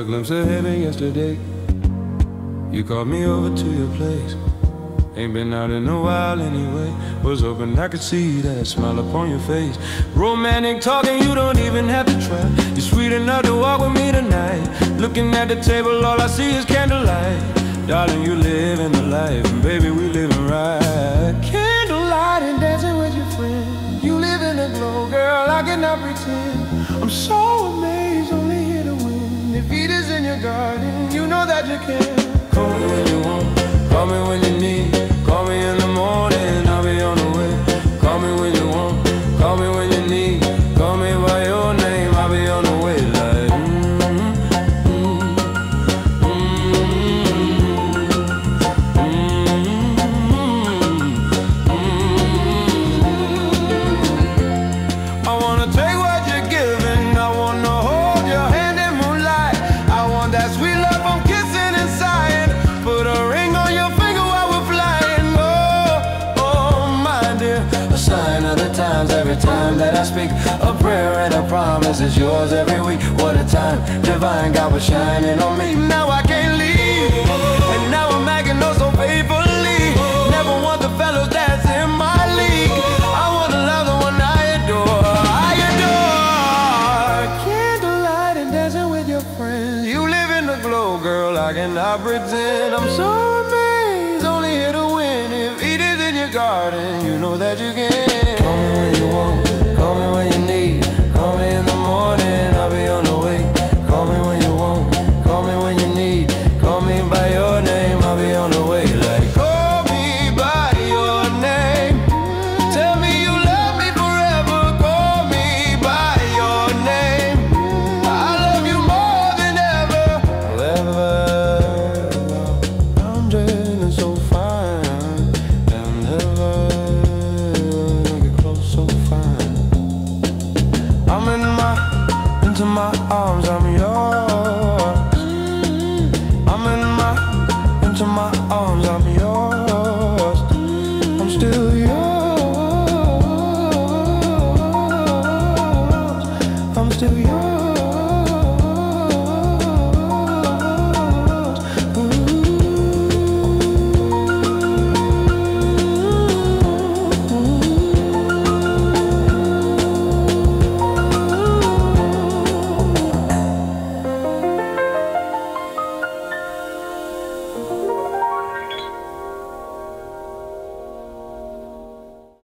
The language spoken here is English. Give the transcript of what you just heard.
a glimpse of heaven yesterday. You called me over to your place. Ain't been out in a while anyway. Was hoping I could see that smile upon your face. Romantic talking, you don't even have to try. You're sweet enough to walk with me tonight. Looking at the table, all I see is candlelight. Darling, you living the life, and baby, we living right. Candlelight and dancing with your friend. You live in a glow, girl, I cannot pretend. I'm so amazed, only here to win. If Eat is in your garden, you know that you can. Call me when you want, call me when you need. Call me in the morning, I'll be on the way. Call me when you want, call me when you need. Call me by your name, I'll be on the way like I wanna take what you're giving. I wanna hold your hand in moonlight. I want that sweet love from kissing and sighing. Put a ring on your finger while we're flying. Oh, oh, my dear. A sign of the times every time that I speak. A prayer and a promise is yours every week. What a time divine, God was shining on me. Now I can't leave, and now I'm acting oh so faithfully. Never want the fellows that's in my league. I want to love the one I adore. I adore. Candlelight and dancing with your friends. You live in the glow, girl, I cannot pretend. I'm so amazed, only here to win. If Eat is in your garden, you know that you can. Call me when you want, call me when you need. Call me in the morning, I'll be on the way. Call me when you want, call me when you need. Call me by your name, I'll be on the way like call me by your name. Tell me you love me forever. Call me by your name. I love you more than ever. I'm dreaming so fine, and ever get close so fine. I'm into my arms, I'm yours. I'm into my arms, I'm yours. I'm still yours. I'm still yours. Ooh.